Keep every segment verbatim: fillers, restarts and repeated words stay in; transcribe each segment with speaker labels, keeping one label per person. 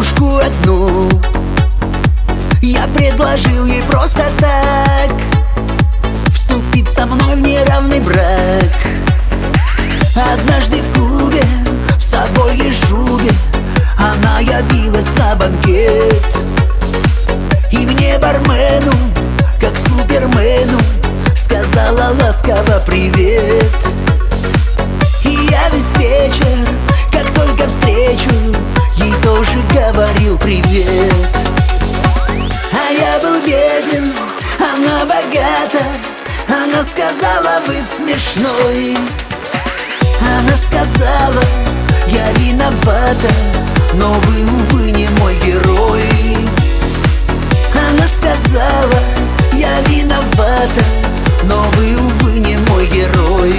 Speaker 1: девушку одну. Я предложил ей просто так вступить со мной в неравный брак. Однажды в клубе, в собольей шубе, она явилась на банкет. И мне, бармену, как супермену, сказала ласково привет. И я весь вечер, как только встречу, ей тоже говорил привет. А я был беден, она богата. Она сказала, вы смешной. Она сказала, я виновата, но вы, увы, не мой герой. Она сказала, я виновата, но вы, увы, не мой герой.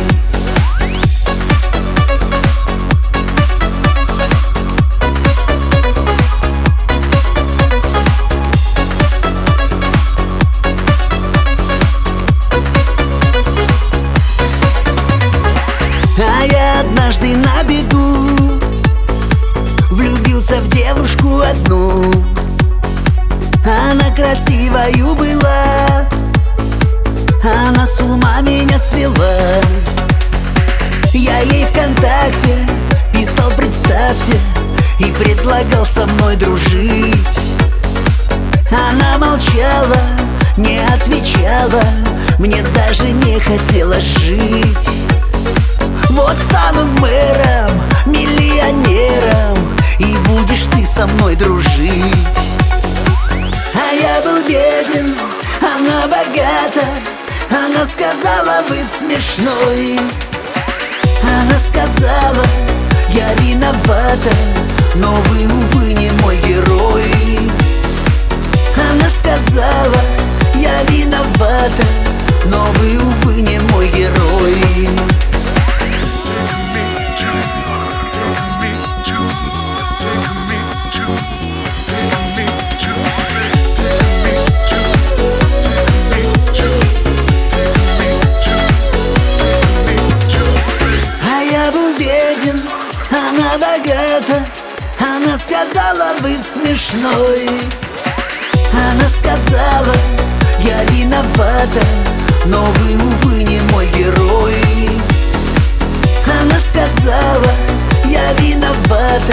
Speaker 1: А я однажды на бегу влюбился в девушку одну. Она красивою была, она с ума меня свела. Я ей ВКонтакте писал, представьте, и предлагал со мной дружить. Она молчала, не отвечала, мне даже не хотелось жить. Вот стану мэром, миллионером, и будешь ты со мной дружить. А я был беден, она богата. Она сказала, вы смешной. Она сказала, я виновата, но вы, увы, не мой герой. Она сказала, я виновата, но вы, увы, не мой герой. Она богата, она сказала, вы смешной. Она сказала, я виновата, но вы, увы, не мой герой. Она сказала, я виновата,